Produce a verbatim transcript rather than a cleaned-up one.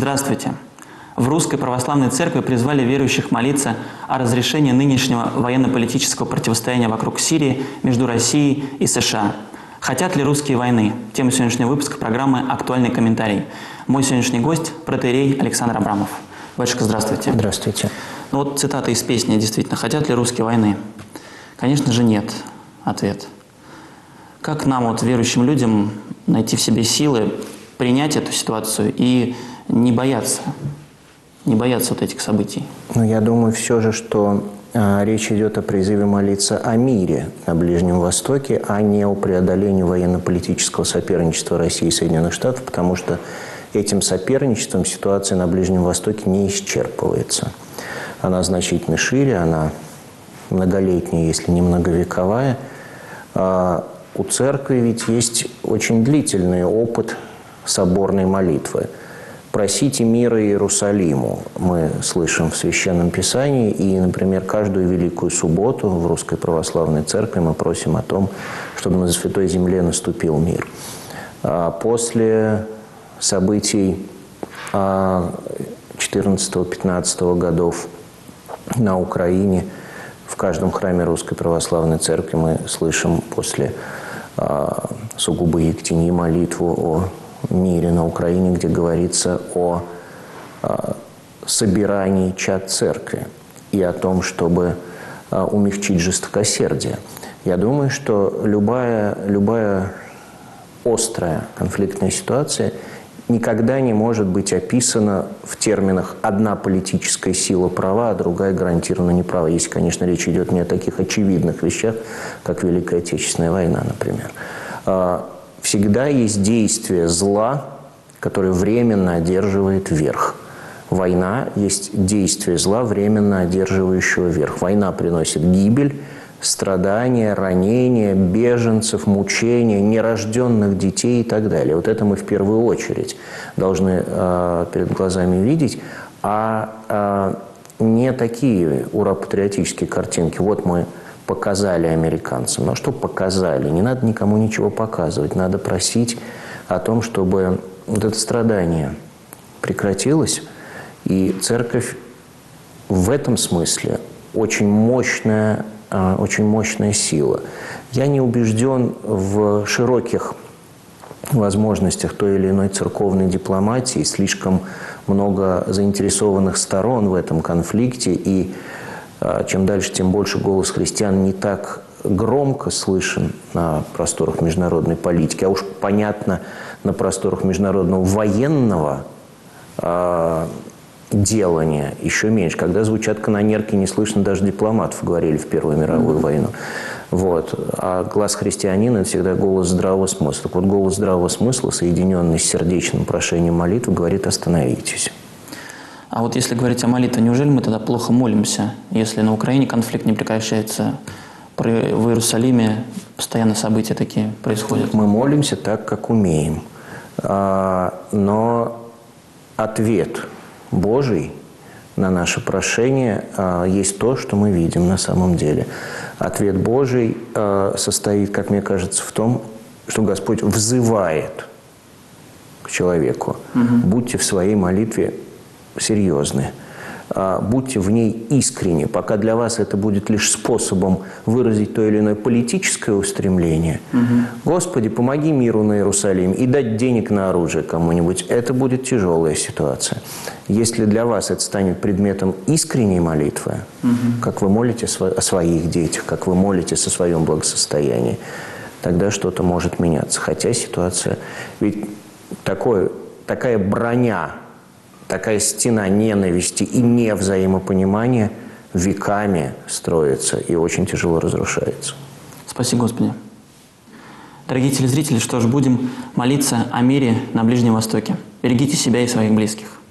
Здравствуйте. В Русской Православной Церкви призвали верующих молиться о разрешении нынешнего военно-политического противостояния вокруг Сирии между Россией и США. Хотят ли русские войны? Тема сегодняшнего выпуска программы «Актуальный комментарий». Мой сегодняшний гость – протоиерей Александр Абрамов. Батюшка, здравствуйте. Здравствуйте. Ну вот цитата из песни, действительно. Хотят ли русские войны? Конечно же, нет. Ответ. Как нам, вот, верующим людям, найти в себе силы принять эту ситуацию и не бояться, не бояться вот этих событий? Ну, я думаю все же, что э, речь идет о призыве молиться о мире на Ближнем Востоке, а не о преодолении военно-политического соперничества России и Соединенных Штатов, потому что этим соперничеством ситуация на Ближнем Востоке не исчерпывается. Она значительно шире, она многолетняя, если не многовековая. А у церкви ведь есть очень длительный опыт соборной молитвы. «Просите мира Иерусалиму» мы слышим в Священном Писании, и, например, каждую Великую Субботу в Русской Православной Церкви мы просим о том, чтобы на Святой Земле наступил мир. А после событий четырнадцатого-пятнадцатого годов на Украине в каждом храме Русской Православной Церкви мы слышим после сугубо Ектеньи молитву о мире на Украине, где говорится о собирании чад церкви и о том, чтобы умягчить жестокосердие. Я думаю, что любая, любая острая конфликтная ситуация никогда не может быть описана в терминах «одна политическая сила права, а другая гарантированно неправа». Если, конечно, речь идет не о таких очевидных вещах, как Великая Отечественная война, например. Всегда есть действие зла, которое временно одерживает верх. Война есть действие зла, временно одерживающего верх. Война приносит гибель, страдания, ранения, беженцев, мучения, нерожденных детей и так далее. Вот это мы в первую очередь должны э, перед глазами видеть, а э, не такие ура-патриотические картинки. Вот мы показали американцам. Ну а что показали? Не надо никому ничего показывать. Надо просить о том, чтобы вот это страдание прекратилось. И церковь в этом смысле очень мощная, очень мощная сила. Я не убежден в широких возможностях той или иной церковной дипломатии. Слишком много заинтересованных сторон в этом конфликте. И чем дальше, тем больше голос христиан не так громко слышен на просторах международной политики, а уж понятно, на просторах международного военного э, делания еще меньше. Когда звучат канонерки, не слышно даже дипломатов, говорили в Первую мировую войну. Вот. А глаз христианина – это всегда голос здравого смысла. Так вот, голос здравого смысла, соединенный с сердечным прошением молитвы, говорит: «Остановитесь». А вот если говорить о молитве, неужели мы тогда плохо молимся, если на Украине конфликт не прекращается, в Иерусалиме постоянно события такие происходят? Мы молимся так, как умеем. Но ответ Божий на наше прошение есть то, что мы видим на самом деле. Ответ Божий состоит, как мне кажется, в том, что Господь взывает к человеку. Угу. Будьте в своей молитве серьезны. Будьте в ней искренни. Пока для вас это будет лишь способом выразить то или иное политическое устремление. Угу. Господи, помоги миру на Иерусалиме и дать денег на оружие кому-нибудь. Это будет тяжелая ситуация. Если для вас это станет предметом искренней молитвы, угу. как вы молитесь о своих детях, как вы молитесь о своем благосостоянии, тогда что-то может меняться. Хотя ситуация... Ведь такое, такая броня, такая стена ненависти и невзаимопонимания веками строится и очень тяжело разрушается. Спаси Господи. Дорогие телезрители, что ж, будем молиться о мире на Ближнем Востоке. Берегите себя и своих близких.